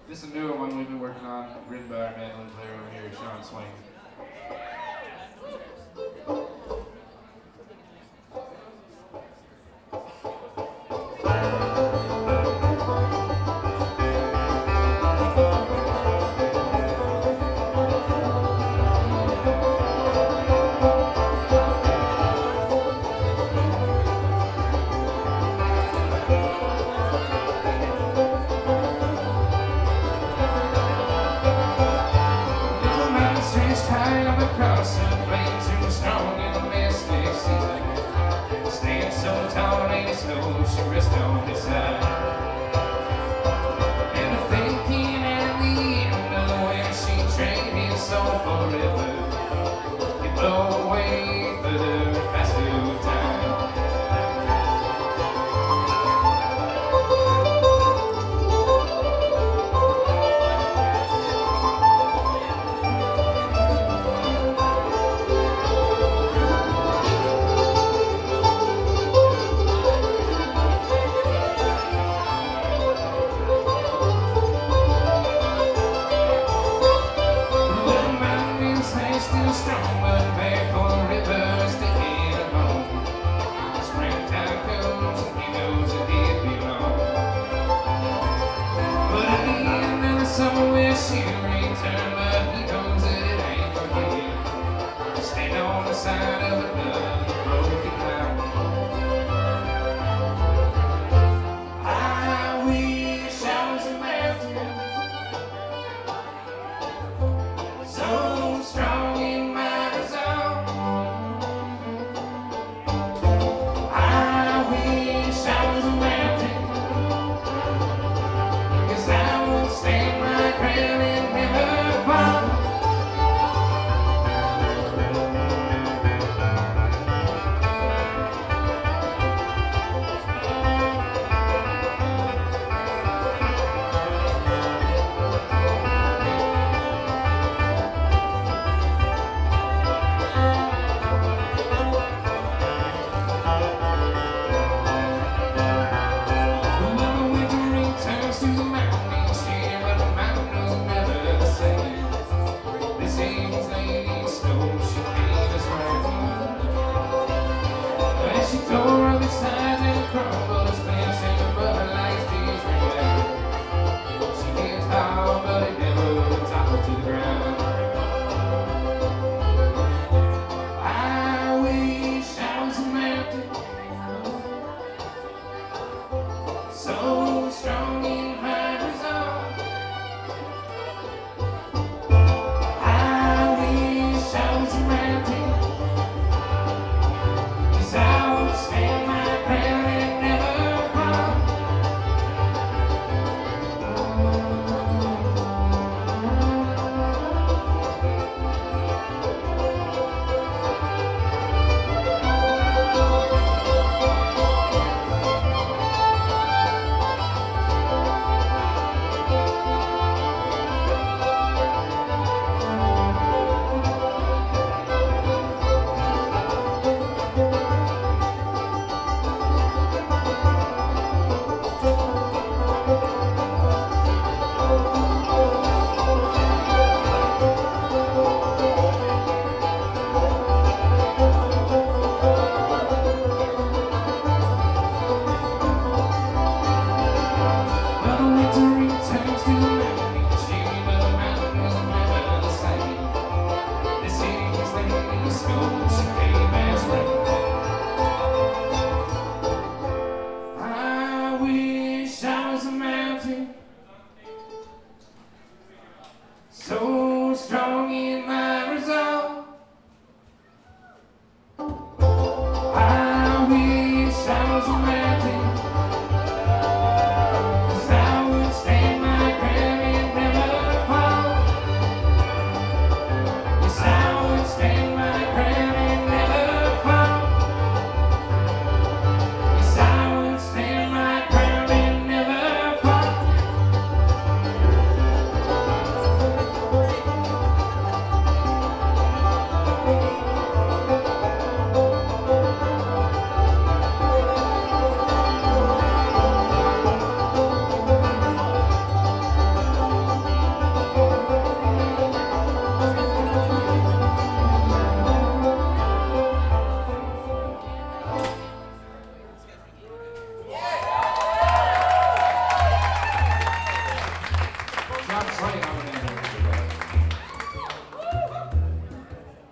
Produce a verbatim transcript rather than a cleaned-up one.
This is a newer one we've been working on, written by our mandolin player over here, Sean Swain. High up across the plains, too strong in the mystic season. Stand so tall, ain't slow, she rests on his side. And the thinking at the end of when she traded his soul forever, he blow away further, faster with time. Still strong, but bad for rivers to get along. Springtime comes and he knows that it belongs. But at the end of the summer where she returned, but he knows that it ain't for him. Stand on the side of another broken cloud. I wish I was a mountain so strong. To the mountains, yeah, but the mountain knows better. Swing on it.